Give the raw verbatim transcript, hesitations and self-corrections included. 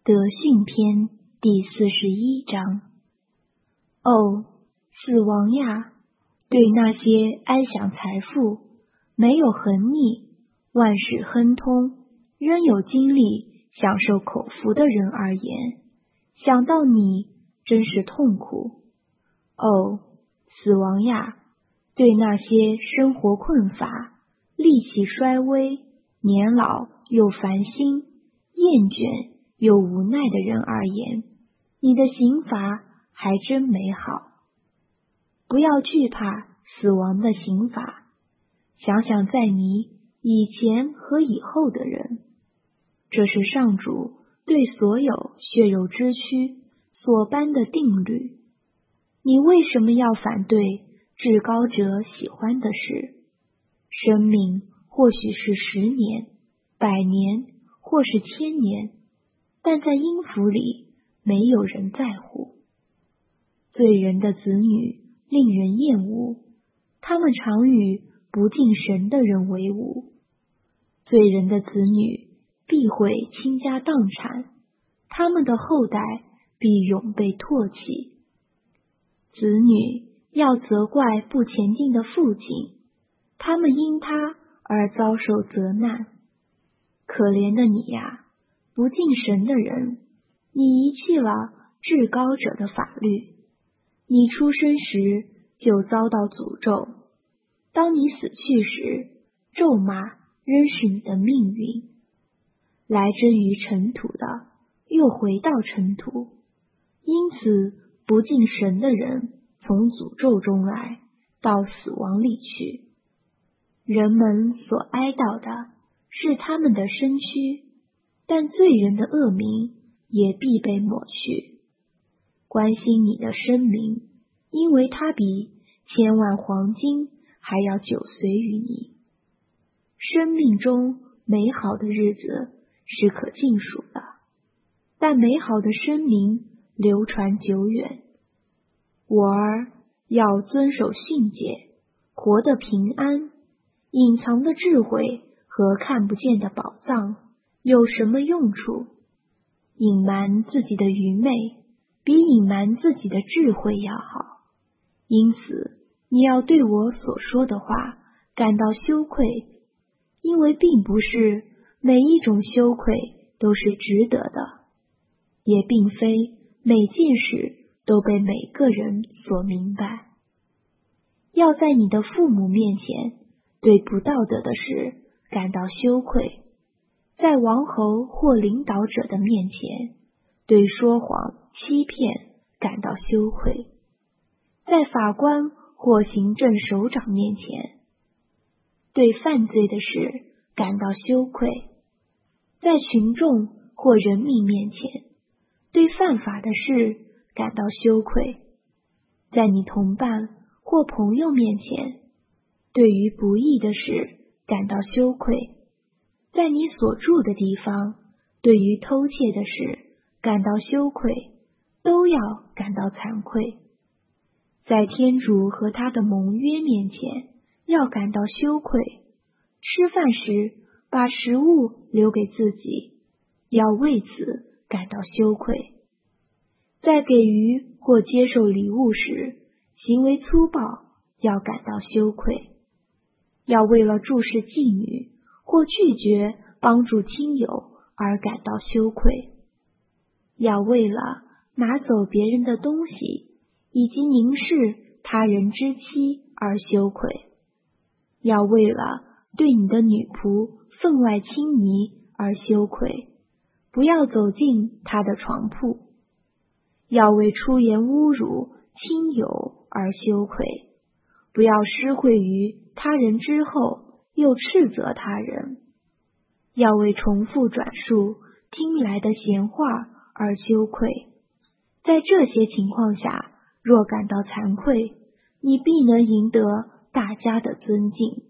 德训篇第四十一章。哦，死亡呀，对那些安享财富、没有横逆、万事亨通、仍有精力享受口福的人而言，想到你真是痛苦。哦，死亡呀，对那些生活困乏、力气衰微、年老又烦心、厌倦又无奈的人而言，你的刑罚还真美好。不要惧怕死亡的刑罚，想想在你以前和以后的人，这是上主对所有血肉之躯所颁的定律。你为什么要反对至高者喜欢的事？生命或许是十年、百年或是千年，但在阴府里没有人在乎。罪人的子女令人厌恶，他们常与不敬神的人为伍。罪人的子女必会倾家荡产，他们的后代必永被唾弃。子女要责怪不前进的父亲，他们因他而遭受责难。可怜的你呀，不敬神的人，你遗弃了至高者的法律。你出生时就遭到诅咒，当你死去时，咒骂仍是你的命运。来之于尘土的，又回到尘土，因此不敬神的人从诅咒中来，到死亡里去。人们所哀悼的是他们的身躯，但罪人的恶名也必被抹去。关心你的生命，因为它比千万黄金还要久随于你。生命中美好的日子是可尽数的，但美好的声名流传久远。我儿要遵守训诫，活得平安。隐藏的智慧和看不见的宝藏有什么用处？隐瞒自己的愚昧比隐瞒自己的智慧要好。因此你要对我所说的话感到羞愧，因为并不是每一种羞愧都是值得的，也并非每件事都被每个人所明白。要在你的父母面前对不道德的事感到羞愧，在王侯或领导者的面前对说谎、欺骗感到羞愧，在法官或行政首长面前对犯罪的事感到羞愧，在群众或人民面前对犯法的事感到羞愧，在你同伴或朋友面前对于不义的事感到羞愧，在你所住的地方对于偷窃的事感到羞愧，都要感到惭愧。在天主和他的盟约面前要感到羞愧。吃饭时把食物留给自己，要为此感到羞愧。在给予或接受礼物时行为粗暴，要感到羞愧。要为了注视妓女或拒绝帮助亲友而感到羞愧。要为了拿走别人的东西以及凝视他人之妻而羞愧。要为了对你的女仆分外亲昵而羞愧，不要走进她的床铺。要为出言侮辱亲友而羞愧，不要施惠于他人之后又斥责他人。要为重复转述听来的闲话而羞愧。在这些情况下，若感到惭愧，你必能赢得大家的尊敬。